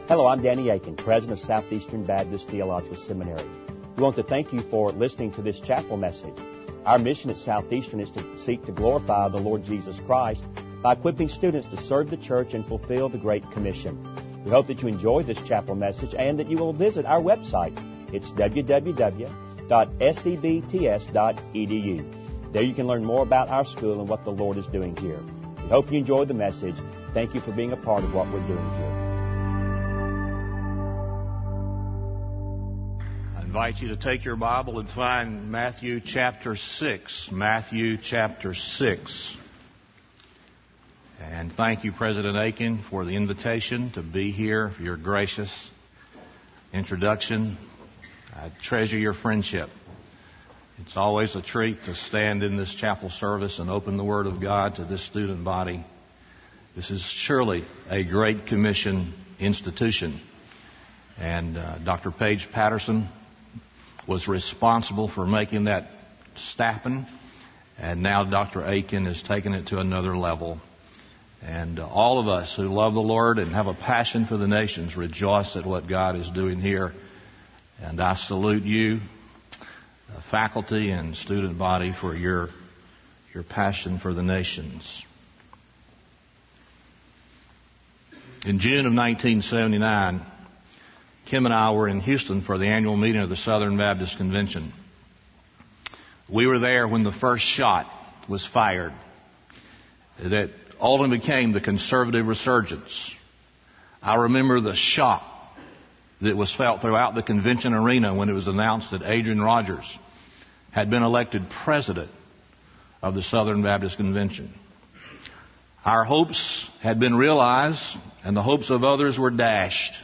Hello, I'm Danny Aiken, President of Southeastern Baptist Theological Seminary. We want to thank you for listening to this chapel message. Our mission at Southeastern is to seek to glorify the Lord Jesus Christ by equipping students to serve the church and fulfill the Great Commission. We hope that you enjoy this chapel message and that you will visit our website. It's www.sebts.edu. There you can learn more about our school and what the Lord is doing here. We hope you enjoy the message. Thank you for being a part of what we're doing here. I invite you to take your Bible and find Matthew chapter 6. Matthew chapter 6. And thank you, President Aiken, for the invitation to be here, for your gracious introduction. I treasure your friendship. It's always a treat to stand in this chapel service and open the Word of God to this student body. This is surely a Great Commission institution. And Dr. Paige Patterson was responsible for making that happen. And now Dr. Aiken has taken it to another level. And all of us who love the Lord and have a passion for the nations rejoice at what God is doing here. And I salute you, faculty and student body, for your passion for the nations. In June of 1979, Kim and I were in Houston for the annual meeting of the Southern Baptist Convention. We were there when the first shot was fired that ultimately became the conservative resurgence. I remember the shock that was felt throughout the convention arena when it was announced that Adrian Rogers had been elected president of the Southern Baptist Convention. Our hopes had been realized, and the hopes of others were dashed.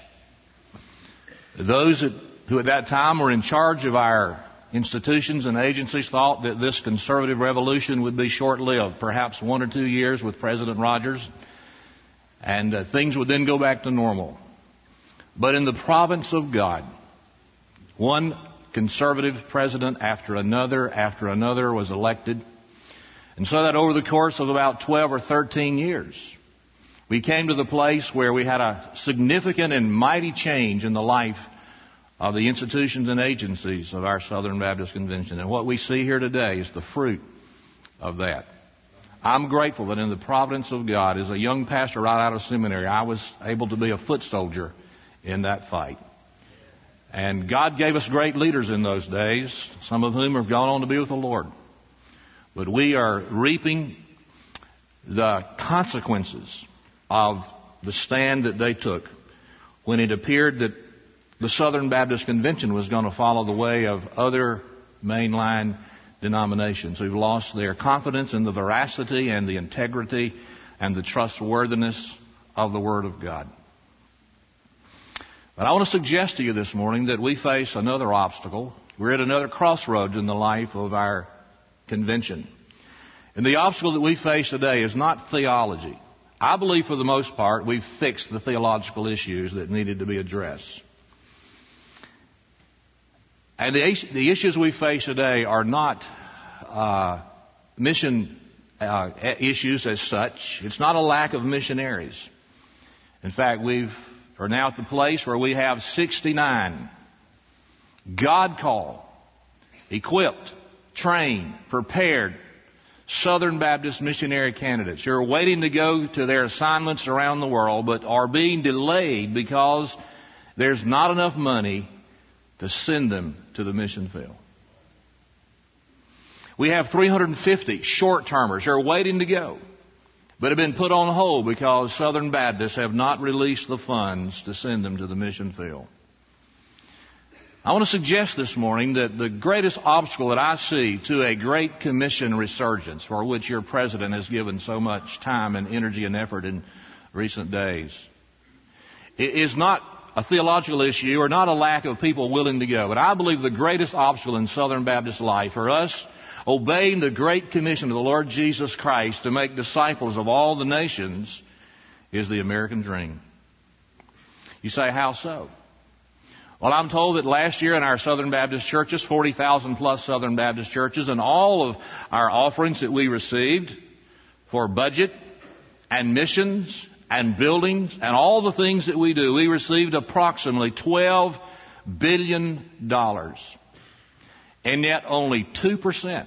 Those who at that time were in charge of our institutions and agencies thought that this conservative revolution would be short-lived, perhaps 1 or 2 years with President Rogers, and things would then go back to normal. But in the providence of God, one conservative president after another was elected. And so that over the course of about 12 or 13 years, we came to the place where we had a significant and mighty change in the life of the institutions and agencies of our Southern Baptist Convention. And what we see here today is the fruit of that. I'm grateful that in the providence of God, as a young pastor right out of seminary, I was able to be a foot soldier in that fight. And God gave us great leaders in those days, some of whom have gone on to be with the Lord. But we are reaping the consequences of the stand that they took when it appeared that the Southern Baptist Convention was going to follow the way of other mainline denominations who've lost their confidence in the veracity and the integrity and the trustworthiness of the Word of God. But I want to suggest to you this morning that we face another obstacle. We're at another crossroads in the life of our convention. And the obstacle that we face today is not theology. I believe for the most part we've fixed the theological issues that needed to be addressed. And the issues we face today are not mission issues as such. It's not a lack of missionaries. In fact, are now at the place where we have 69 God-called, equipped, trained, prepared Southern Baptist missionary candidates who are waiting to go to their assignments around the world but are being delayed because there's not enough money to send them to the mission field. We have 350 short-termers who are waiting to go but have been put on hold because Southern Baptists have not released the funds to send them to the mission field. I want to suggest this morning that the greatest obstacle that I see to a Great Commission resurgence, for which your president has given so much time and energy and effort in recent days, is not a theological issue or not a lack of people willing to go. But I believe the greatest obstacle in Southern Baptist life for us obeying the Great Commission of the Lord Jesus Christ to make disciples of all the nations is the American dream. You say, how so? Well, I'm told that last year in our Southern Baptist churches, 40,000 plus Southern Baptist churches, and all of our offerings that we received for budget and missions and buildings and all the things that we do, we received approximately $12 billion. And yet only 2%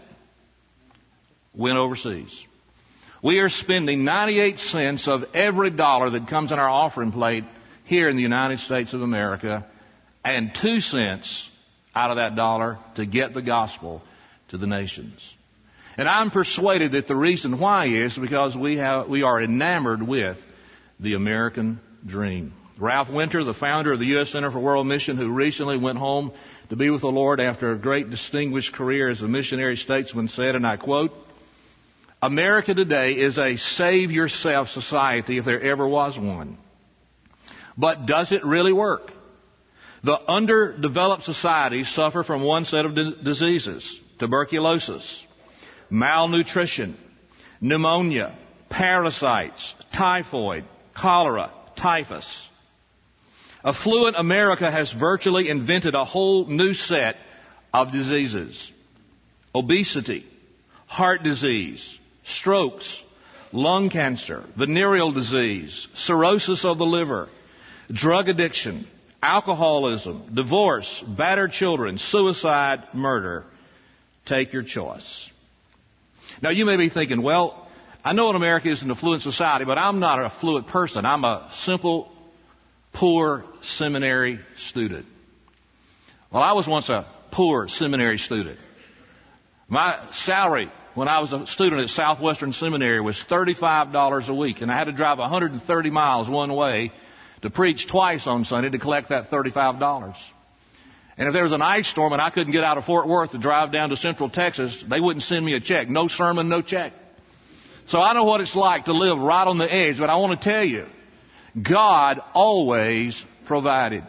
went overseas. We are spending 98 cents of every dollar that comes in our offering plate here in the United States of America, and 2 cents out of that dollar to get the gospel to the nations. And I'm persuaded that the reason why is because we are enamored with the American dream. Ralph Winter, the founder of the U.S. Center for World Mission, who recently went home to be with the Lord after a great distinguished career as a missionary statesman, said, and I quote, "America today is a save-yourself society if there ever was one. But does it really work? The underdeveloped societies suffer from one set of diseases: tuberculosis, malnutrition, pneumonia, parasites, typhoid, cholera, typhus. Affluent America has virtually invented a whole new set of diseases: obesity, heart disease, strokes, lung cancer, venereal disease, cirrhosis of the liver, drug addiction, alcoholism, divorce, battered children, suicide, murder. Take your choice." Now you may be thinking, well, I know in America is an affluent society, but I'm not an affluent person. I'm a simple, poor seminary student. Well, I was once a poor seminary student. My salary when I was a student at Southwestern Seminary was $35 a week, and I had to drive 130 miles one way to preach twice on Sunday to collect that $35. And if there was an ice storm and I couldn't get out of Fort Worth to drive down to Central Texas, they wouldn't send me a check. No sermon, no check. So I know what it's like to live right on the edge, but I want to tell you, God always provided.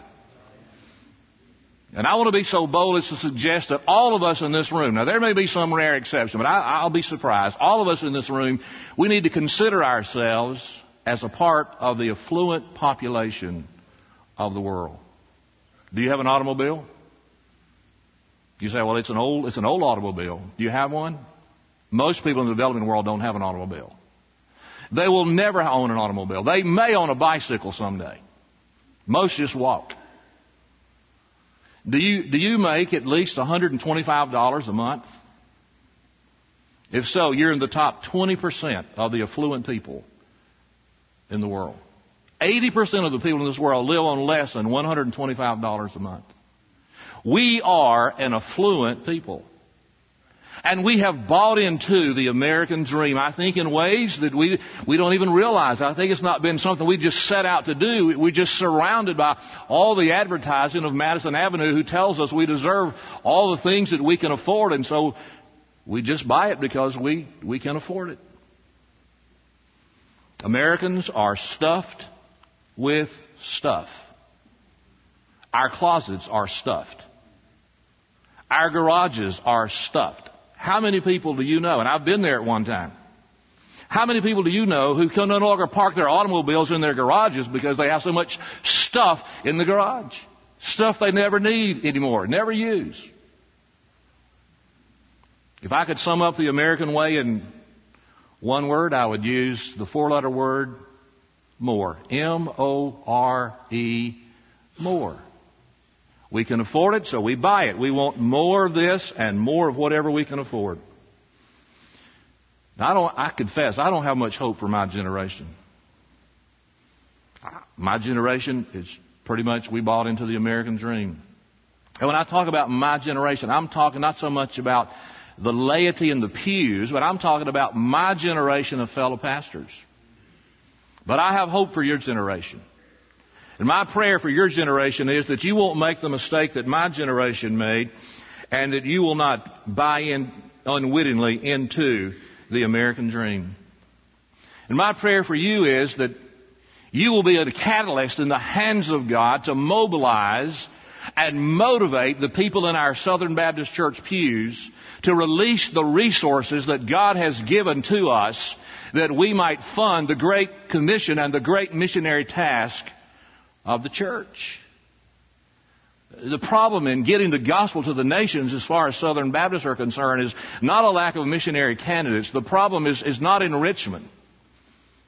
And I want to be so bold as to suggest that all of us in this room, now there may be some rare exception, but I'll be surprised, all of us in this room, we need to consider ourselves as a part of the affluent population of the world. Do you have an automobile? You say, well, it's an old automobile. Do you have one? Most people in the developing world don't have an automobile. They will never own an automobile. They may own a bicycle someday. Most just walk. Do you make at least $125 a month? If so, you're in the top 20% of the affluent people in the world. 80% of the people in this world live on less than $125 a month. We are an affluent people. And we have bought into the American dream, I think, in ways that we don't even realize. I think it's not been something we just set out to do. We're just surrounded by all the advertising of Madison Avenue who tells us we deserve all the things that we can afford. And so we just buy it because we can afford it. Americans are stuffed with stuff. Our closets are stuffed. Our garages are stuffed. How many people do you know, and I've been there at one time, how many people do you know who can no longer park their automobiles in their garages because they have so much stuff in the garage? Stuff they never need anymore, never use. If I could sum up the American way in one word, I would use the four-letter word more. M-O-R-E, more. We can afford it, so we buy it. We want more of this and more of whatever we can afford. Now, I confess, I don't have much hope for my generation. My generation is pretty much, we bought into the American dream. And when I talk about my generation, I'm talking not so much about the laity in the pews, but I'm talking about my generation of fellow pastors. But I have hope for your generation. And my prayer for your generation is that you won't make the mistake that my generation made, and that you will not buy in unwittingly into the American dream. And my prayer for you is that you will be a catalyst in the hands of God to mobilize and motivate the people in our Southern Baptist Church pews to release the resources that God has given to us that we might fund the Great Commission and the great missionary task of the church. The problem in getting the gospel to the nations as far as Southern Baptists are concerned is not a lack of missionary candidates. The problem is not enrichment.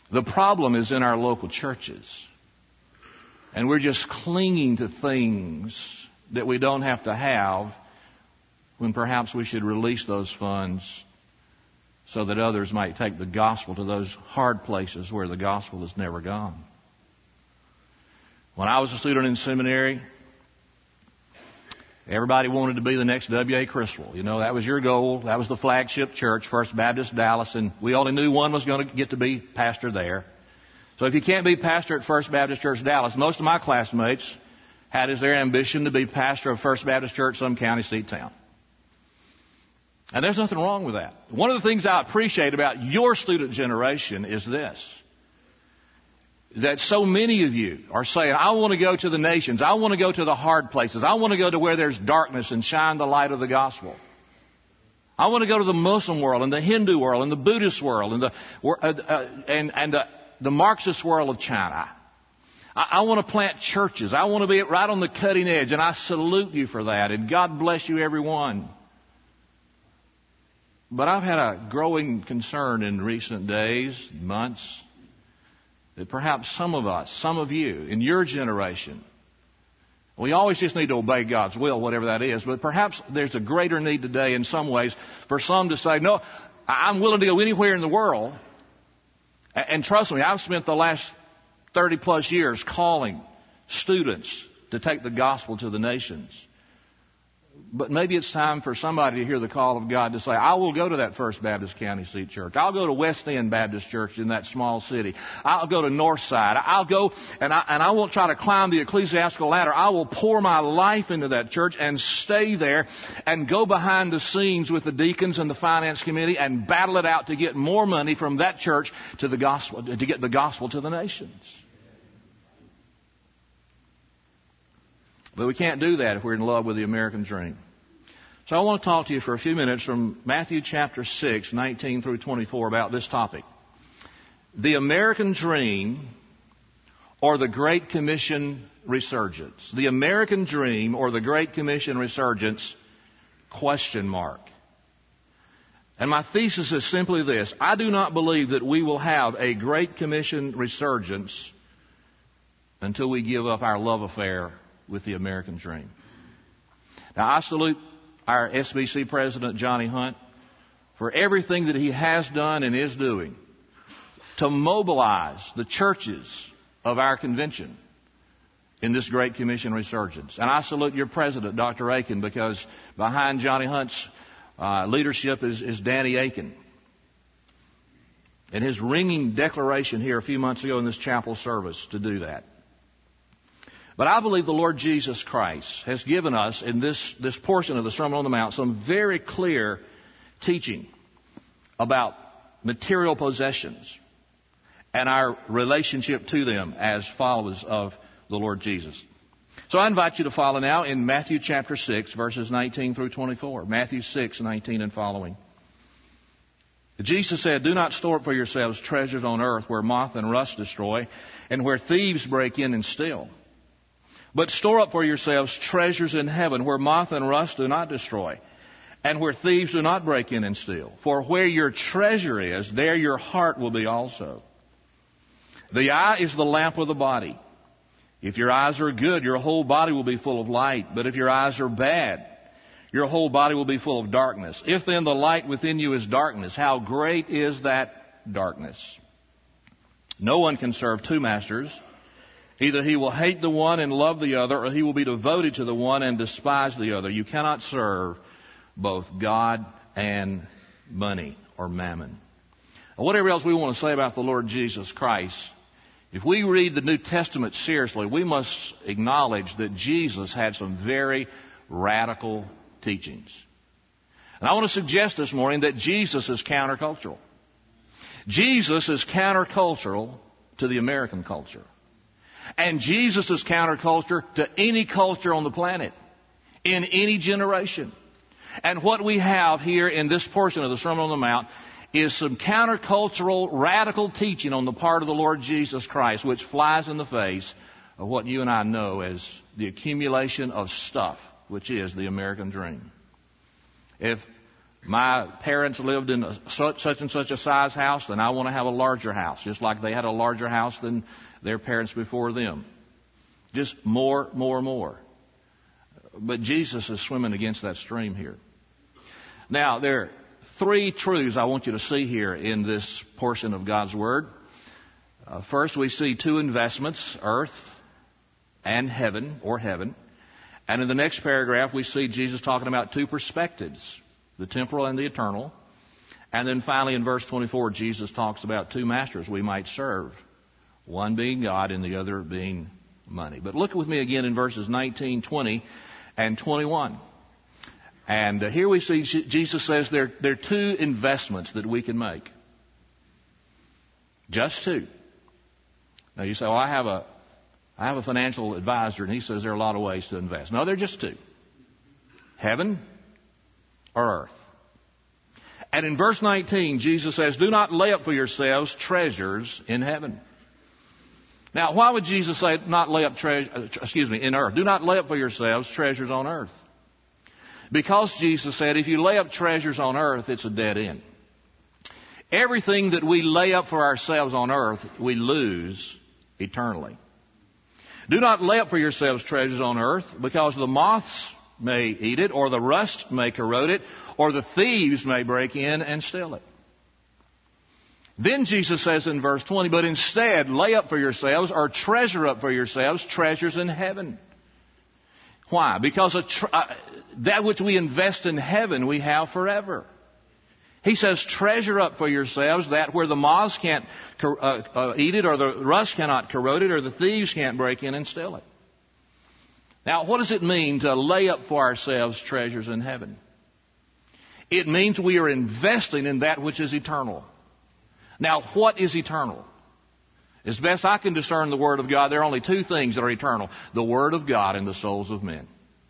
The problem is in our local churches. And we're just clinging to things that we don't have to have when perhaps we should release those funds so that others might take the gospel to those hard places where the gospel has never gone. When I was a student in seminary, everybody wanted to be the next W.A. Criswell. You know, that was your goal. That was the flagship church, First Baptist Dallas, and we only knew one was going to get to be pastor there. So if you can't be pastor at First Baptist Church Dallas, most of my classmates had as their ambition to be pastor of First Baptist Church, some county seat town. And there's nothing wrong with that. One of the things I appreciate about your student generation is this, that so many of you are saying, I want to go to the nations. I want to go to the hard places. I want to go to where there's darkness and shine the light of the gospel. I want to go to the Muslim world and the Hindu world and the Buddhist world and the Marxist world of China. I want to plant churches. I want to be right on the cutting edge, and I salute you for that, and God bless you, everyone. But I've had a growing concern in recent days, months, that perhaps some of us, some of you, in your generation, we always just need to obey God's will, whatever that is, but perhaps there's a greater need today in some ways for some to say, no, I'm willing to go anywhere in the world. And trust me, I've spent the last 30 plus years calling students to take the gospel to the nations. But maybe it's time for somebody to hear the call of God to say, I will go to that First Baptist County Seat Church. I'll go to West End Baptist Church in that small city. I'll go to Northside. I'll go and I won't try to climb the ecclesiastical ladder. I will pour my life into that church and stay there and go behind the scenes with the deacons and the finance committee and battle it out to get more money from that church to the gospel, to get the gospel to the nations. But we can't do that if we're in love with the American dream. So I want to talk to you for a few minutes from Matthew chapter 6, 19 through 24 about this topic. The American dream or the Great Commission resurgence. The American dream or the Great Commission resurgence, question mark. And my thesis is simply this. I do not believe that we will have a Great Commission resurgence until we give up our love affair with the American dream. Now, I salute our SBC president, Johnny Hunt, for everything that he has done and is doing to mobilize the churches of our convention in this Great Commission resurgence. And I salute your president, Dr. Aiken, because behind Johnny Hunt's leadership is Danny Aiken. And his ringing declaration here a few months ago in this chapel service to do that. But I believe the Lord Jesus Christ has given us in this portion of the Sermon on the Mount some very clear teaching about material possessions and our relationship to them as followers of the Lord Jesus. So I invite you to follow now in Matthew chapter 6, verses 19 through 24. Matthew 6, 19 and following. Jesus said, do not store up for yourselves treasures on earth where moth and rust destroy and where thieves break in and steal. But store up for yourselves treasures in heaven where moth and rust do not destroy and where thieves do not break in and steal. For where your treasure is, there your heart will be also. The eye is the lamp of the body. If your eyes are good, your whole body will be full of light. But if your eyes are bad, your whole body will be full of darkness. If then the light within you is darkness, how great is that darkness? No one can serve two masters. Either he will hate the one and love the other, or he will be devoted to the one and despise the other. You cannot serve both God and money or mammon. And whatever else we want to say about the Lord Jesus Christ, if we read the New Testament seriously, we must acknowledge that Jesus had some very radical teachings. And I want to suggest this morning that Jesus is countercultural. Jesus is countercultural to the American culture. And Jesus is counterculture to any culture on the planet, in any generation. And what we have here in this portion of the Sermon on the Mount is some countercultural, radical teaching on the part of the Lord Jesus Christ, which flies in the face of what you and I know as the accumulation of stuff, which is the American dream. If my parents lived in such and such a size house, then I want to have a larger house, just like they had a larger house than their parents before them. Just more. But Jesus is swimming against that stream here. Now, there are three truths I want you to see here in this portion of God's Word. First, we see two investments, earth and heaven, or heaven. And in the next paragraph, we see Jesus talking about two perspectives, the temporal and the eternal. And then finally in verse 24, Jesus talks about two masters we might serve, one being God and the other being money. But look with me again in verses 19, 20, and 21. And here we see Jesus says there are two investments that we can make. Just two. Now you say, well, I have a financial advisor, and he says there are a lot of ways to invest. No, they're just two. Heaven or earth. And in verse 19, Jesus says, do not lay up for yourselves treasures in heaven. Now, why would Jesus say not lay up in earth? Do not lay up for yourselves treasures on earth. Because Jesus said, if you lay up treasures on earth, it's a dead end. Everything that we lay up for ourselves on earth, we lose eternally. Do not lay up for yourselves treasures on earth, because the moths may eat it, or the rust may corrode it, or the thieves may break in and steal it. Then Jesus says in verse 20, but instead lay up for yourselves, or treasure up for yourselves, treasures in heaven. Why? Because that which we invest in heaven we have forever. He says, treasure up for yourselves that where the moths can't eat it, or the rust cannot corrode it, or the thieves can't break in and steal it. Now, what does it mean to lay up for ourselves treasures in heaven? It means we are investing in that which is eternal. Now, what is eternal? As best I can discern the Word of God, there are only two things that are eternal: the Word of God and the souls of men.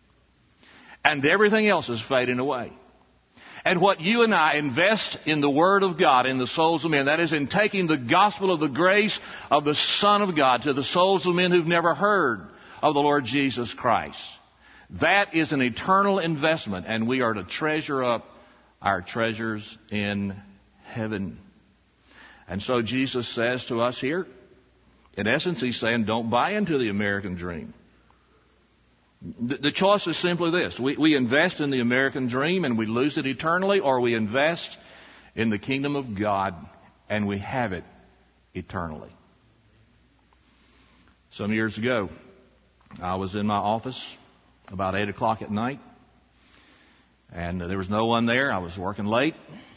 And everything else is fading away. And what you and I invest in the Word of God, in the souls of men, that is in taking the gospel of the grace of the Son of God to the souls of men who've never heard of the Lord Jesus Christ. That is an eternal investment, and we are to treasure up our treasures in heaven. And so Jesus says to us here, in essence, he's saying, don't buy into the American dream. The choice is simply this. We invest in the American dream and we lose it eternally, or we invest in the kingdom of God and we have it eternally. Some years ago, I was in my office about 8 o'clock at night, and there was no one there. I was working late,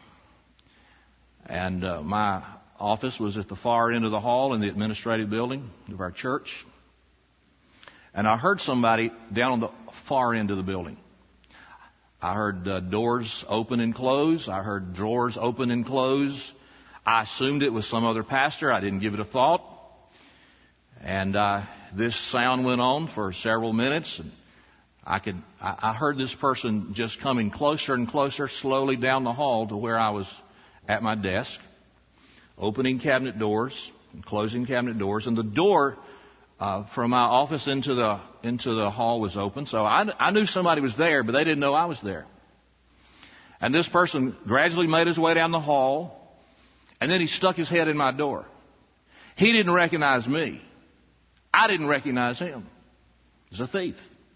and my office was at the far end of the hall in the administrative building of our church. And I heard somebody down on the far end of the building. I heard doors open and close. I heard drawers open and close. I assumed it was some other pastor. I didn't give it a thought. And this sound went on for several minutes. And I heard this person just coming closer and closer, slowly down the hall to where I was at my desk, opening cabinet doors and closing cabinet doors. And the door from my office into the hall was open. So I knew somebody was there, but they didn't know I was there. And this person gradually made his way down the hall, and then he stuck his head in my door. He didn't recognize me. I didn't recognize him. He was a thief.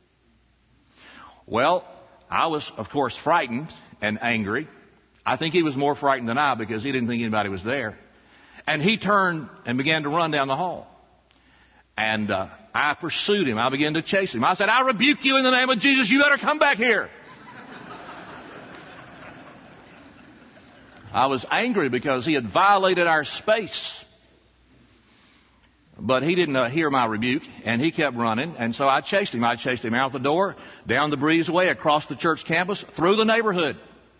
Well, I was, of course, frightened and angry. I think he was more frightened than I, because he didn't think anybody was there. And he turned and began to run down the hall. And I pursued him. I began to chase him. I said, I rebuke you in the name of Jesus. You better come back here. I was angry because he had violated our space. But he didn't hear my rebuke, and he kept running. And so I chased him. I chased him out the door, down the breezeway, across the church campus, through the neighborhood.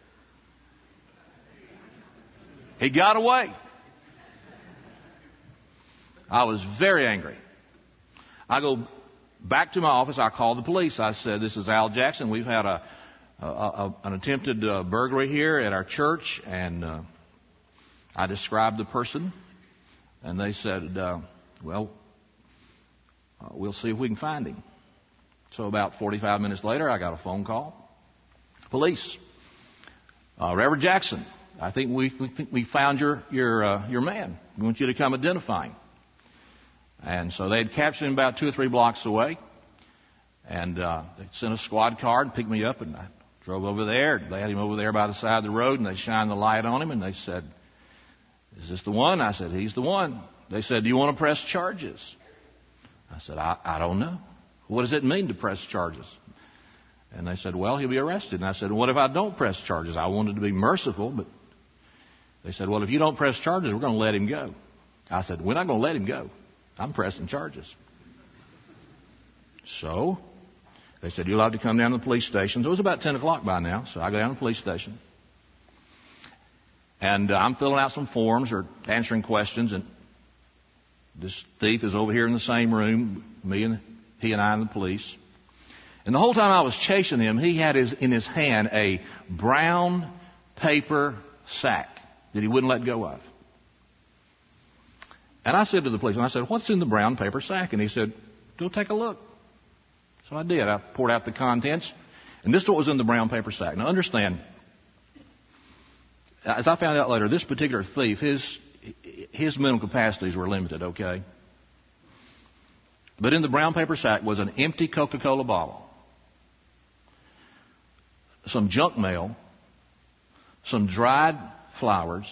He got away. I was very angry. I go back to my office. I called the police. I said, this is Al Jackson. We've had an attempted burglary here at our church. And I described the person. And they said, well, we'll see if we can find him. So about 45 minutes later, I got a phone call. Police. Reverend Jackson, I think we found your man. We want you to come identify him. And so they had captured him about 2 or 3 blocks away. And they sent a squad car and picked me up, and I drove over there. They had him over there by the side of the road, and they shined the light on him, and they said, "Is this the one?" I said, "He's the one." They said, "Do you want to press charges?" I said, I don't know. What does it mean to press charges? And they said, "Well, he'll be arrested." And I said, "What if I don't press charges?" I wanted to be merciful, but they said, "Well, if you don't press charges, we're going to let him go." I said, "We're not going to let him go. I'm pressing charges." So they said, "You'll have to come down to the police station." So it was about 10 o'clock by now, so I go down to the police station. And I'm filling out some forms or answering questions, and this thief is over here in the same room, he and I and the police. And the whole time I was chasing him, he had in his hand a brown paper sack that he wouldn't let go of. And I said to the policeman, I said, "What's in the brown paper sack?" And he said, "Go take a look." So I did. I poured out the contents, and this is what was in the brown paper sack. Now understand, as I found out later, this particular thief, his mental capacities were limited, okay? But in the brown paper sack was an empty Coca-Cola bottle, some junk mail, some dried flowers,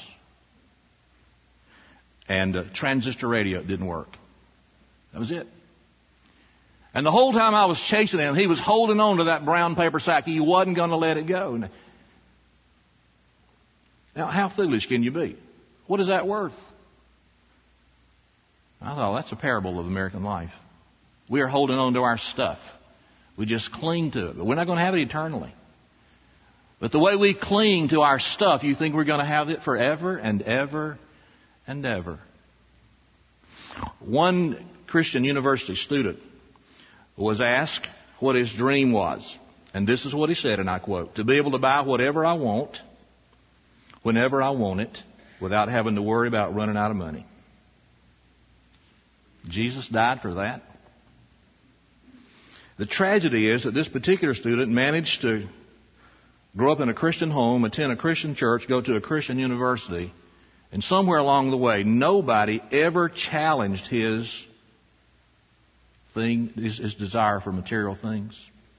and a transistor radio. It didn't work. That was it. And the whole time I was chasing him, he was holding on to that brown paper sack. He wasn't going to let it go. Now, how foolish can you be? What is that worth? I thought, that's a parable of American life. We are holding on to our stuff. We just cling to it. But we're not going to have it eternally. But the way we cling to our stuff, you think we're going to have it forever and ever and ever. One Christian university student was asked what his dream was. And this is what he said, and I quote, "To be able to buy whatever I want, whenever I want it, without having to worry about running out of money." Jesus died for that. The tragedy is that this particular student managed to grow up in a Christian home, attend a Christian church, go to a Christian university, and somewhere along the way, nobody ever challenged his desire for material things.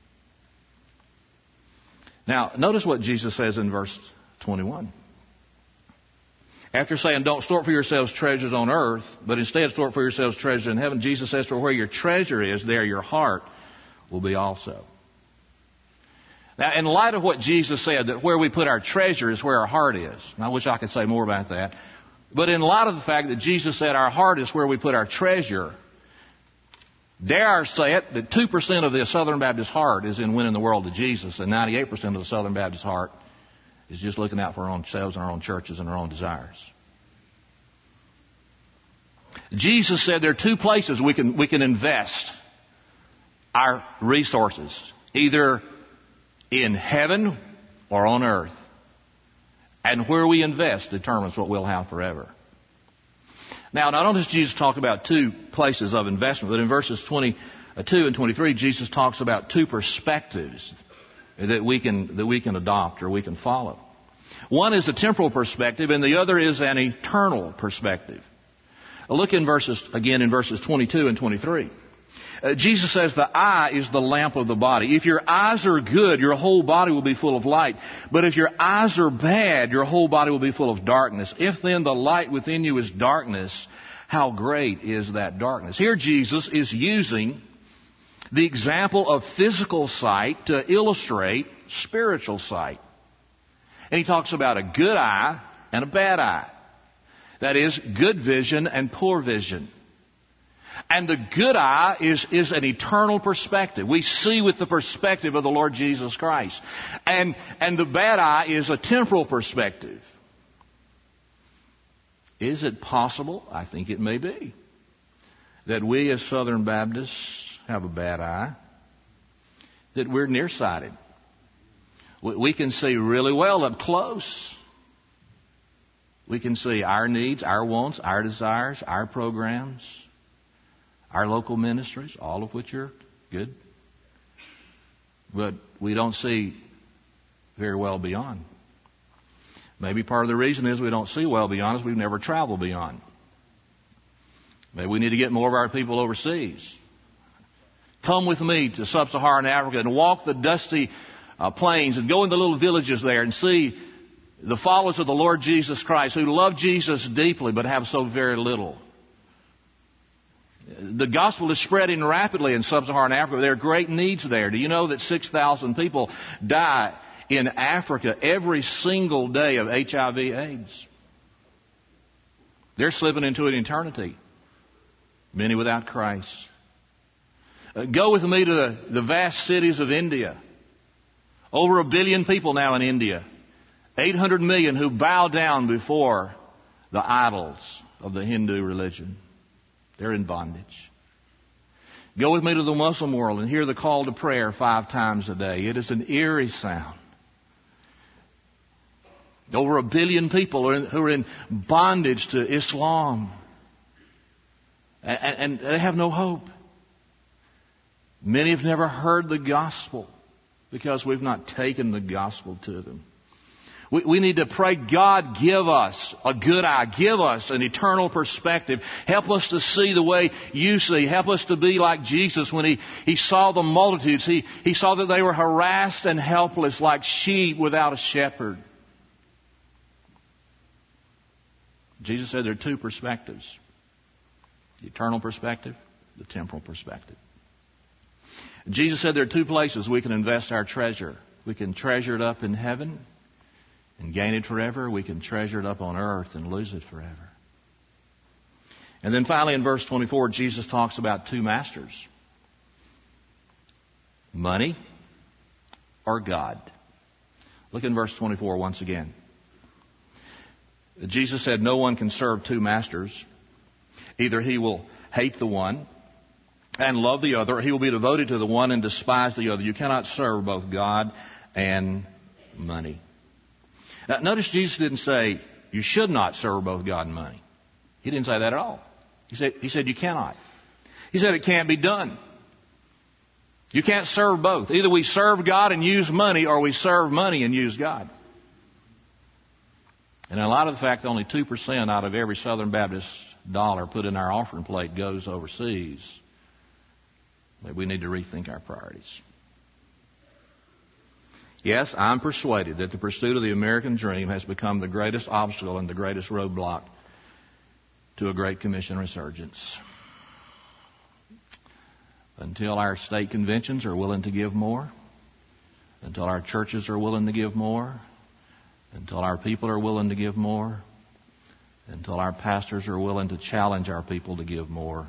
Now, notice what Jesus says in verse 21. After saying, "Don't store up for yourselves treasures on earth, but instead store up for yourselves treasures in heaven," Jesus says, "For where your treasure is, there your heart will be also." Now, in light of what Jesus said, that where we put our treasure is where our heart is. And I wish I could say more about that. But in light of the fact that Jesus said our heart is where we put our treasure, dare I say it, that 2% of the Southern Baptist heart is in winning the world to Jesus, and 98% of the Southern Baptist heart is just looking out for our own selves and our own churches and our own desires. Jesus said there are 2 places we can invest our resources, either in heaven or on earth. And where we invest determines what we'll have forever. Now, not only does Jesus talk about 2 places of investment, but in verses 22 and 23, Jesus talks about 2 perspectives that we can adopt or we can follow. One is a temporal perspective, and the other is an eternal perspective. Look in verses 22 and 23. Jesus says the eye is the lamp of the body. If your eyes are good, your whole body will be full of light. But if your eyes are bad, your whole body will be full of darkness. If then the light within you is darkness, how great is that darkness? Here Jesus is using the example of physical sight to illustrate spiritual sight. And he talks about a good eye and a bad eye. That is, good vision and poor vision. And the good eye is an eternal perspective. We see with the perspective of the Lord Jesus Christ. And the bad eye is a temporal perspective. Is it possible? I think it may be, that we as Southern Baptists have a bad eye, that we're nearsighted. We can see really well up close. We can see our needs, our wants, our desires, our programs, our local ministries, all of which are good. But we don't see very well beyond. Maybe part of the reason is we don't see well beyond is we've never traveled beyond. Maybe we need to get more of our people overseas. Come with me to sub-Saharan Africa and walk the dusty plains and go in the little villages there and see the followers of the Lord Jesus Christ who love Jesus deeply but have so very little. The gospel is spreading rapidly in sub-Saharan Africa. There are great needs there. Do you know that 6,000 people die in Africa every single day of HIV/AIDS? They're slipping into an eternity. Many without Christ. Go with me to the vast cities of India. Over 1 billion people now in India. 800 million who bow down before the idols of the Hindu religion. They're in bondage. Go with me to the Muslim world and hear the call to prayer 5 times a day. It is an eerie sound. Over 1 billion people who are in bondage to Islam. And they have no hope. Many have never heard the gospel because we've not taken the gospel to them. We need to pray, God, give us a good eye. Give us an eternal perspective. Help us to see the way you see. Help us to be like Jesus when he saw the multitudes. He saw that they were harassed and helpless like sheep without a shepherd. Jesus said there are 2 perspectives. The eternal perspective, the temporal perspective. Jesus said there are 2 places we can invest our treasure. We can treasure it up in heaven and gain it forever. We can treasure it up on earth and lose it forever. And then finally in verse 24, Jesus talks about 2 masters. Money or God. Look in verse 24 once again. Jesus said no one can serve 2 masters. Either he will hate the one and love the other, or he will be devoted to the one and despise the other. You cannot serve both God and money. Now, notice Jesus didn't say you should not serve both God and money. He didn't say that at all. He said you cannot. He said it can't be done. You can't serve both. Either we serve God and use money, or we serve money and use God. And in light of the fact that only 2% out of every Southern Baptist dollar put in our offering plate goes overseas, maybe we need to rethink our priorities. Yes, I'm persuaded that the pursuit of the American dream has become the greatest obstacle and the greatest roadblock to a Great Commission resurgence. Until our state conventions are willing to give more, until our churches are willing to give more, until our people are willing to give more, until our pastors are willing to challenge our people to give more,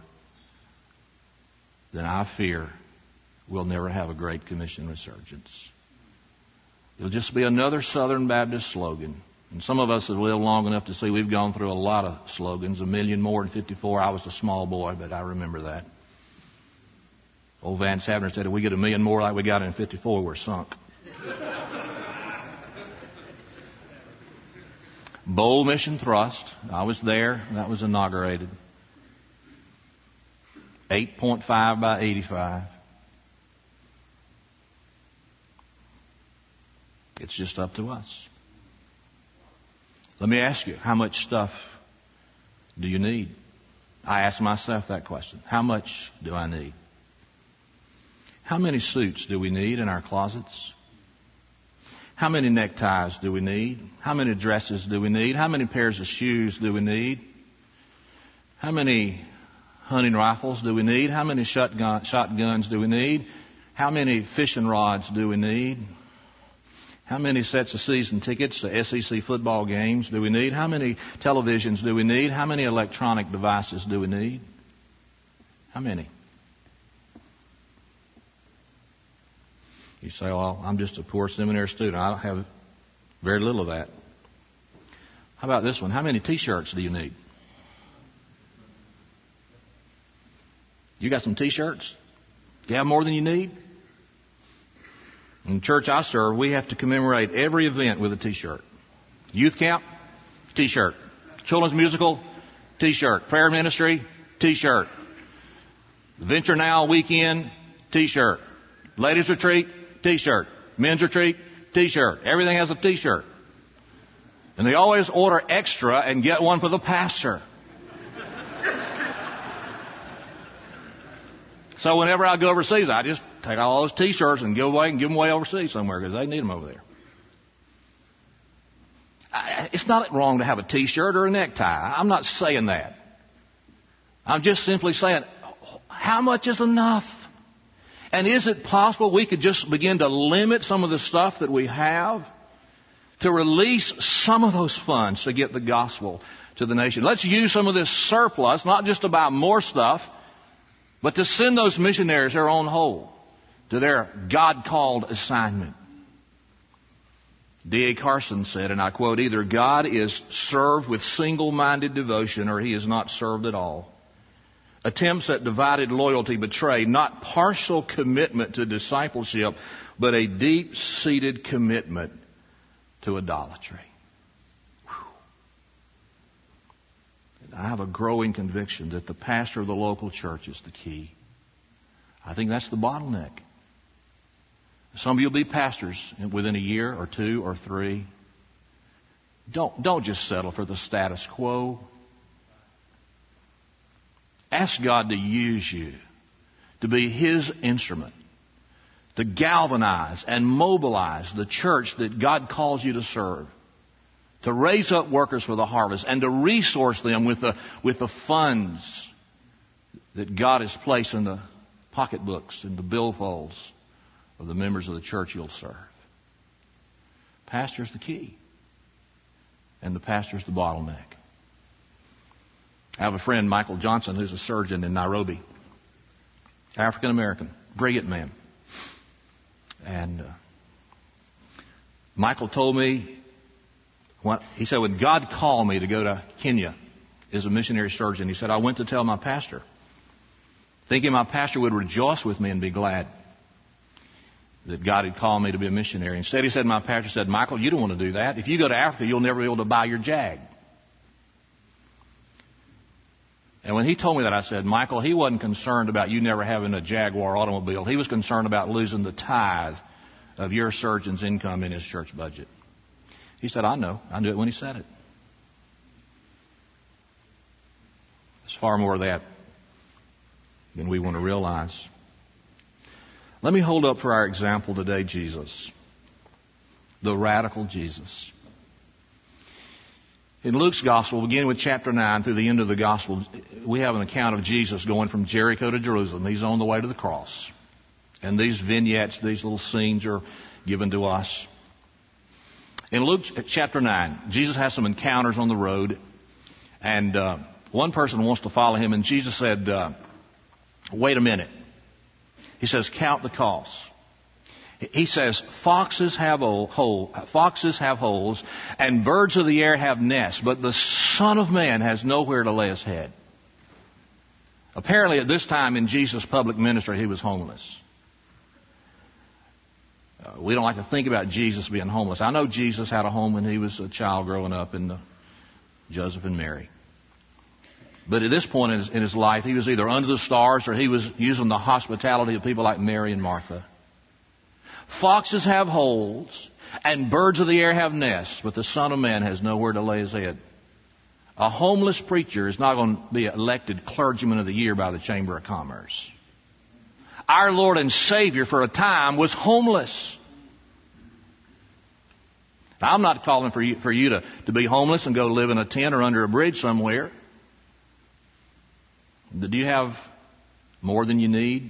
then I fear we'll never have a Great Commission resurgence. It'll just be another Southern Baptist slogan. And some of us have lived long enough to see we've gone through a lot of slogans, 1 million more in 54. I was a small boy, but I remember that. Old Vance Havner said, if we get 1 million more like we got in 54, we're sunk. Bold mission thrust. I was there. That was inaugurated. 8.5 by 85. It's just up to us. Let me ask you, how much stuff do you need? I ask myself that question. How much do I need? How many suits do we need in our closets? How many neckties do we need? How many dresses do we need? How many pairs of shoes do we need? How many hunting rifles do we need? How many shotguns do we need? How many fishing rods do we need? How many sets of season tickets to SEC football games do we need? How many televisions do we need? How many electronic devices do we need? How many? You say, well, I'm just a poor seminary student. I have very little of that. How about this one? How many T-shirts do you need? You got some T-shirts? Do you have more than you need? In the church I serve, we have to commemorate every event with a T-shirt. Youth camp, T-shirt. Children's musical, T-shirt. Prayer ministry, T-shirt. Venture Now weekend, T-shirt. Ladies retreat, T-shirt. Men's retreat, T-shirt. Everything has a T-shirt. And they always order extra and get one for the pastor. So whenever I go overseas, I just take all those T-shirts and give them away overseas somewhere because they need them over there. It's not wrong to have a T-shirt or a necktie. I'm not saying that. I'm just simply saying, how much is enough? And is it possible we could just begin to limit some of the stuff that we have to release some of those funds to get the gospel to the nation? Let's use some of this surplus, not just to buy more stuff, but to send those missionaries their own whole to their God-called assignment. D.A. Carson said, and I quote, "Either God is served with single-minded devotion or He is not served at all. Attempts at divided loyalty betray not partial commitment to discipleship, but a deep-seated commitment to idolatry." I have a growing conviction that the pastor of the local church is the key. I think that's the bottleneck. Some of you will be pastors within a year or 2 or 3. Don't just settle for the status quo. Ask God to use you to be His instrument, to galvanize and mobilize the church that God calls you to serve, to raise up workers for the harvest, and to resource them with the funds that God has placed in the pocketbooks and the billfolds of the members of the church you'll serve. Pastor's the key, and the pastor's the bottleneck. I have a friend, Michael Johnson, who's a surgeon in Nairobi, African American, brilliant man. And Michael told me, he said, when God called me to go to Kenya as a missionary surgeon, he said, I went to tell my pastor, thinking my pastor would rejoice with me and be glad that God had called me to be a missionary. Instead, he said, my pastor said, Michael, you don't want to do that. If you go to Africa, you'll never be able to buy your Jag. And when he told me that, I said, Michael, he wasn't concerned about you never having a Jaguar automobile. He was concerned about losing the tithe of your surgeon's income in his church budget. He said, I know. I knew it when he said it. There's far more of that than we want to realize. Let me hold up for our example today Jesus, the radical Jesus. In Luke's Gospel, beginning with chapter 9 through the end of the Gospel, we have an account of Jesus going from Jericho to Jerusalem. He's on the way to the cross. And these vignettes, these little scenes are given to us. In Luke chapter 9, Jesus has some encounters on the road, and one person wants to follow him, and Jesus said, wait a minute. He says, count the costs. He says, foxes have holes, and birds of the air have nests, but the Son of Man has nowhere to lay his head. Apparently, at this time in Jesus' public ministry, he was homeless. We don't like to think about Jesus being homeless. I know Jesus had a home when he was a child growing up in Joseph and Mary. But at this point in his life, he was either under the stars or he was using the hospitality of people like Mary and Martha. Foxes have holes and birds of the air have nests, but the Son of Man has nowhere to lay his head. A homeless preacher is not going to be elected clergyman of the year by the Chamber of Commerce. Our Lord and Savior for a time was homeless. Now, I'm not calling for you to be homeless and go live in a tent or under a bridge somewhere. Do you have more than you need?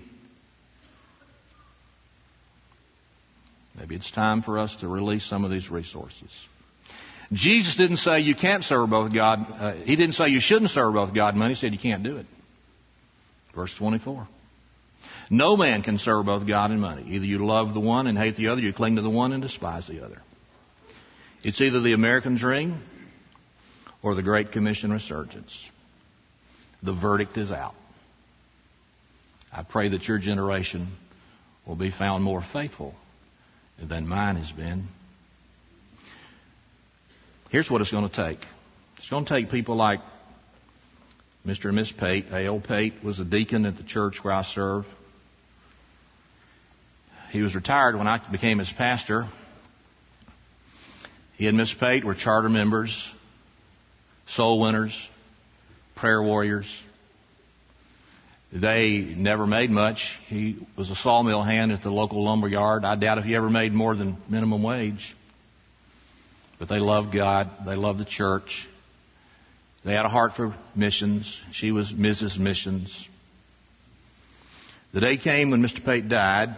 Maybe it's time for us to release some of these resources. Jesus didn't say you can't serve both God. He didn't say you shouldn't serve both God and money. He said you can't do it. Verse 24. No man can serve both God and money. Either you love the one and hate the other, you cling to the one and despise the other. It's either the American dream or the Great Commission resurgence. The verdict is out. I pray that your generation will be found more faithful than mine has been. Here's what it's going to take. It's going to take people like Mr. and Miss Pate. A.L. Pate was a deacon at the church where I serve. He was retired when I became his pastor. He and Miss Pate were charter members, soul winners, prayer warriors. They never made much. He was a sawmill hand at the local lumber yard. I doubt if he ever made more than minimum wage. But they loved God. They loved the church. They had a heart for missions. She was Mrs. Missions. The day came when Mr. Pate died.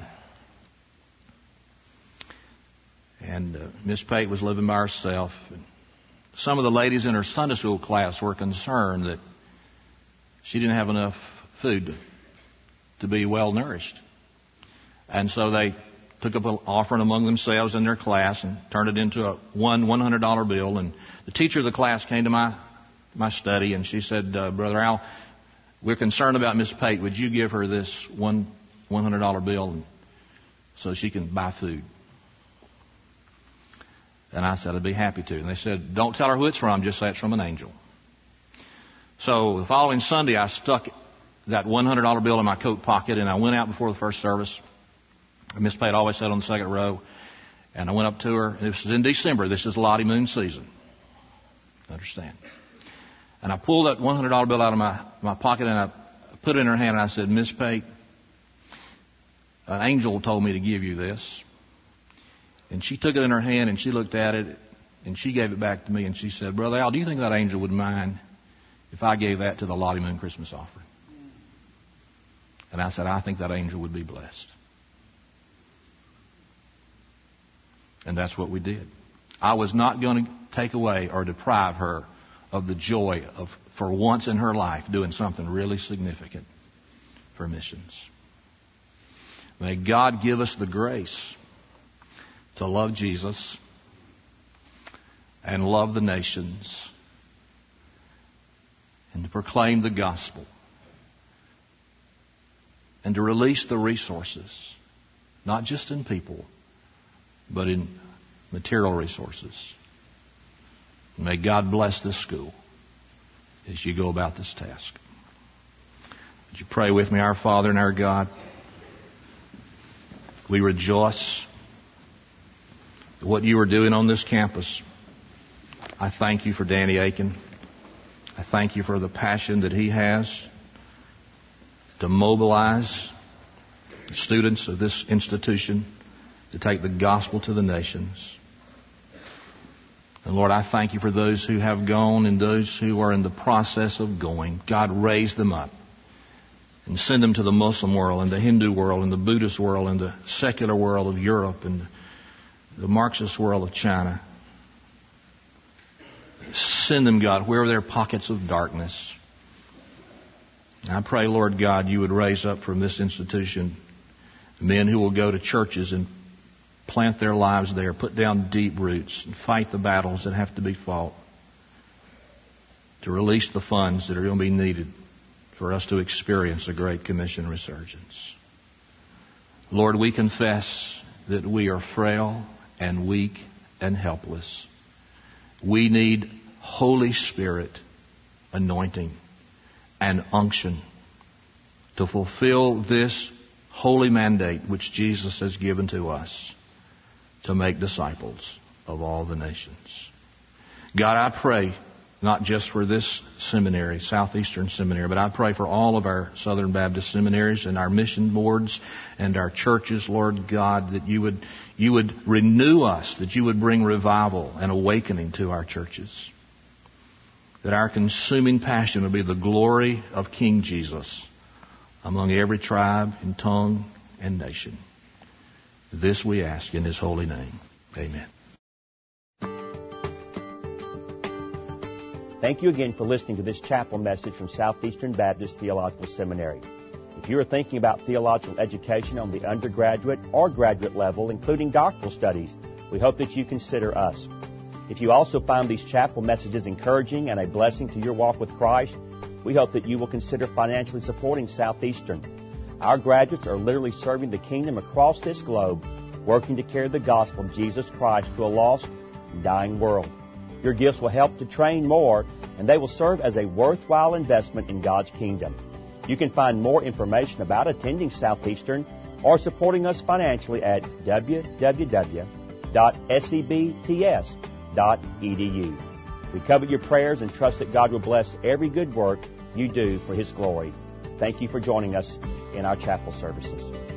And Miss Pate was living by herself. Some of the ladies in her Sunday school class were concerned that she didn't have enough food to be well nourished. And so they took up an offering among themselves in their class and turned it into a $100 bill. And the teacher of the class came to my study and she said, Brother Al, we're concerned about Miss Pate. Would you give her this $100 bill so she can buy food? And I said, I'd be happy to. And they said, don't tell her who it's from, just say it's from an angel. So the following Sunday, I stuck that $100 bill in my coat pocket, and I went out before the first service. Miss Pate always sat on the second row. And I went up to her, and this is in December. This is Lottie Moon season. Understand? And I pulled that $100 bill out of my pocket, and I put it in her hand, and I said, Miss Pate, an angel told me to give you this. And she took it in her hand, and she looked at it, and she gave it back to me, and she said, Brother Al, do you think that angel would mind if I gave that to the Lottie Moon Christmas offering? And I said, I think that angel would be blessed. And that's what we did. I was not going to take away or deprive her of the joy of, for once in her life, doing something really significant for missions. May God give us the grace to love Jesus and love the nations and to proclaim the gospel and to release the resources, not just in people, but in material resources. May God bless this school as you go about this task. Would you pray with me? Our Father and our God, we rejoice at what you are doing on this campus. I thank you for Danny Aiken. I thank you for the passion that he has to mobilize students of this institution to take the gospel to the nations. And Lord, I thank you for those who have gone and those who are in the process of going. God, raise them up and send them to the Muslim world and the Hindu world and the Buddhist world and the secular world of Europe and the Marxist world of China. Send them, God, where there are pockets of darkness. I pray, Lord God, you would raise up from this institution men who will go to churches and plant their lives there, put down deep roots, and fight the battles that have to be fought to release the funds that are going to be needed for us to experience a Great Commission resurgence. Lord, we confess that we are frail and weak and helpless. We need Holy Spirit anointing and unction to fulfill this holy mandate which Jesus has given to us to make disciples of all the nations. God, I pray not just for this seminary, Southeastern Seminary, but I pray for all of our Southern Baptist seminaries and our mission boards and our churches, Lord God, that you would renew us, that you would bring revival and awakening to our churches. That our consuming passion would be the glory of King Jesus among every tribe and tongue and nation. This we ask in His holy name. Amen. Thank you again for listening to this chapel message from Southeastern Baptist Theological Seminary. If you are thinking about theological education on the undergraduate or graduate level, including doctoral studies, we hope that you consider us. If you also find these chapel messages encouraging and a blessing to your walk with Christ, we hope that you will consider financially supporting Southeastern. Our graduates are literally serving the kingdom across this globe, working to carry the gospel of Jesus Christ to a lost and dying world. Your gifts will help to train more, and they will serve as a worthwhile investment in God's kingdom. You can find more information about attending Southeastern or supporting us financially at www.sebts.org. We covet your prayers and trust that God will bless every good work you do for His glory. Thank you for joining us in our chapel services.